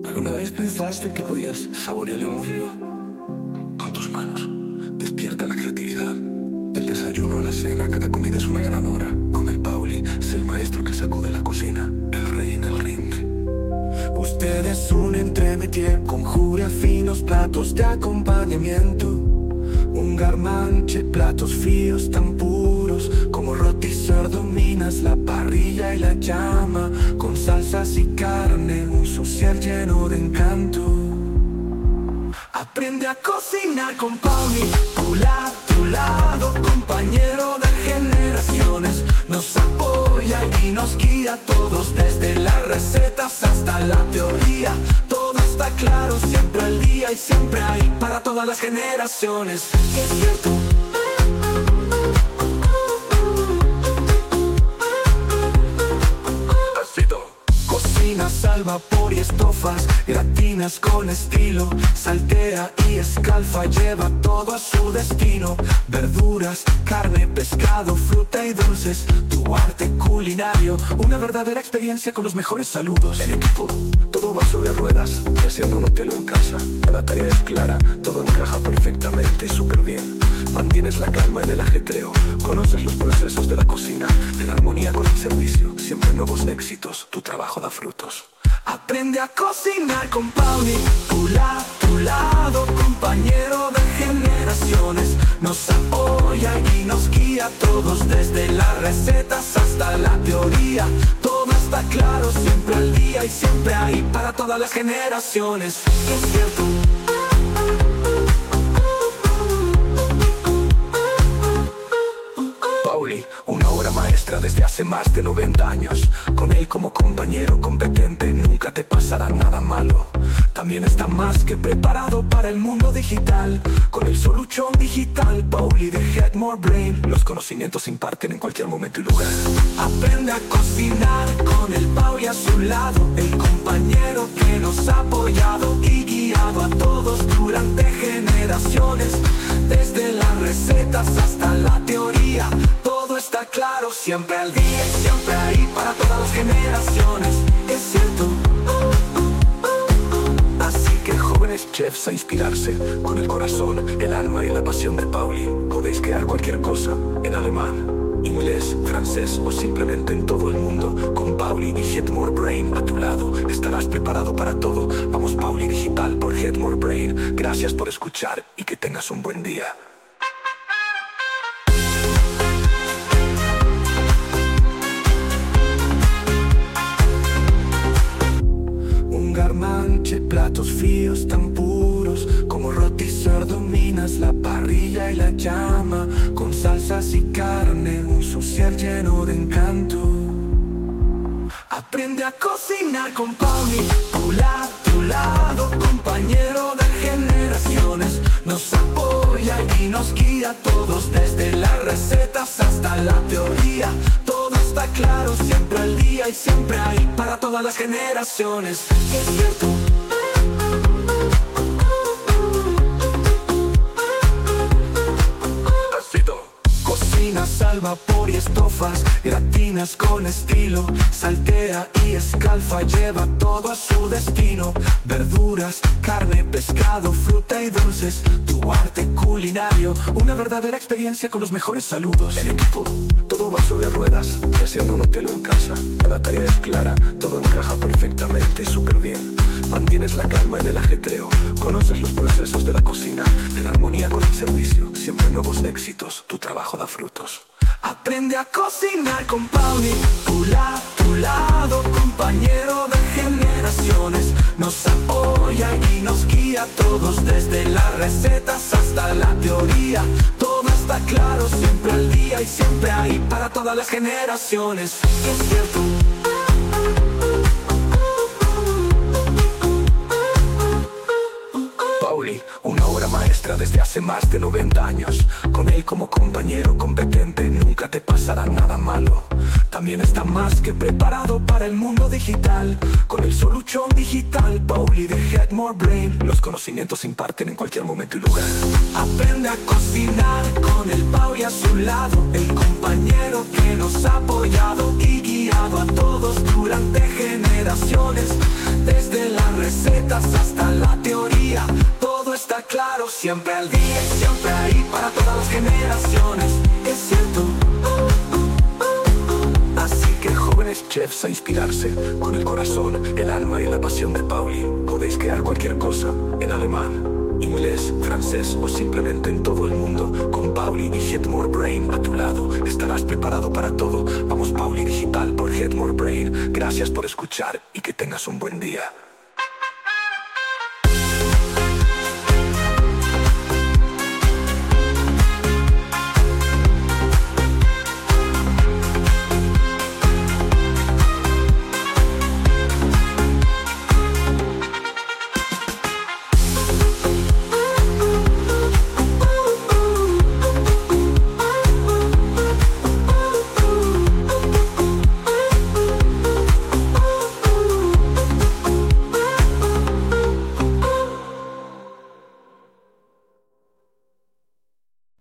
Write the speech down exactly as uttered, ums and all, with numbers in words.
¿Alguna vez pensaste que podías saborear el mundo con tus manos? Despierta la creatividad. Del desayuno a la cena, cada comida es una ganadora. Con el Pauli, es el maestro que sacude la cocina, el rey en el ring. Usted es un entremetier, conjura finos platos de acompañamiento. Un garmanche, platos fríos tan puros como rotisserie. Dominas la parrilla y la llama, con salsas y carne, un saucier lleno de encanto. Aprende a cocinar con Pauli, tu lado, tu lado, compañero de generaciones. Nos apoya y nos guía a todos, desde las recetas hasta la teoría. Todo está claro, siempre al día y siempre hay para todas las generaciones. Es cierto. Cocinas al vapor y estofas, gratinas con estilo. Saltea y escalfa, lleva todo a su destino. Verduras, carne, pescado, fruta y dulces. Tu arte culinario, una verdadera experiencia con los mejores saludos. En equipo, todo va sobre ruedas, y haciendo un hotel en casa. Cada tarea es clara, todo encaja perfectamente y súper bien. Mantienes la calma en el ajetreo, conoces los procesos de la cocina, en armonía con el servicio, siempre nuevos éxitos, tu trabajo da frutos. Aprende a cocinar con Pauli, tu lado, tu lado, compañero de generaciones. Nos apoya y nos guía a todos, desde las recetas hasta la teoría. Todo está claro, siempre al día y siempre hay para todas las generaciones. Es cierto. Pauli, una obra maestra desde hace más de noventa años. Con él como compañero competente, nunca te pasará nada malo. También está más que preparado para el mundo digital. Con el Solution Digital, Pauli de Headmore Brain, los conocimientos se imparten en cualquier momento y lugar. Aprende a cocinar con el Pauli a su lado, el compañero que nos ha apoyado y guiado a todos durante generaciones. Desde las recetas hasta la teoría, todo está claro, siempre al día y siempre ahí para todas las generaciones. Es cierto. Así que jóvenes chefs, a inspirarse con el corazón, el alma y la pasión de Pauli. Podéis crear cualquier cosa en alemán, inglés, francés o simplemente en todo el mundo. Con Pauli y Headmore Brain a tu lado, estarás preparado para todo. Vamos, Pauli Digital por Headmore Brain. Gracias por escuchar y que tengas un buen día. Garmanche, platos fríos tan puros como rotisserie. Dominas la parrilla y la llama, con salsas y carne, un saucier lleno de encanto. Aprende a cocinar con Pauli, tu lado, tu lado, compañero de generaciones. Nos apoya y nos guía a todos, desde las recetas hasta la teoría. Todo está claro, siempre al día y siempre hay para todas las generaciones. Es cierto. Cocinas al vapor y estofas, gratinas con estilo. Saltea y escalfa, lleva todo a su destino. Verduras, carne, pescado, fruta y dulces. Tu arte culinario, una verdadera experiencia con los mejores saludos. En equipo, todo va sobre ruedas, y haciendo un hotel en casa. Cada tarea es clara, todo encaja perfectamente y súper bien. Mantienes la calma en el ajetreo, conoces los procesos de la cocina, en armonía con el servicio, siempre nuevos éxitos, tu trabajo da frutos. Aprende a cocinar con Pauli, tu lado, tu lado, compañero de generaciones. Nos apoya y nos guía a todos, desde las recetas hasta la teoría. Todo está claro, siempre al día y siempre hay para todas las generaciones. Es cierto. Pauli, una obra maestra desde hace más de noventa años. Con él como compañero competente, nunca te pasará nada malo. También está más que preparado para el mundo digital. Con el Solution Digital, Pauli de Headmore Brain, los conocimientos se imparten en cualquier momento y lugar. Aprende a cocinar con el Pauli a su lado, el compañero que nos ha apoyado y guiado a todos durante generaciones. Desde la receta recetas hasta la teoría. Todo está claro, siempre al día y siempre ahí para todas las generaciones. Es cierto. Así que jóvenes chefs, a inspirarse con el corazón, el alma y la pasión de Pauli. Podéis crear cualquier cosa en alemán, inglés, francés o simplemente en todo el mundo. Con Pauli y Headmore Brain a tu lado estarás preparado para todo. Vamos, Pauli Digital por Headmore Brain. Gracias por escuchar y que tengas un buen día.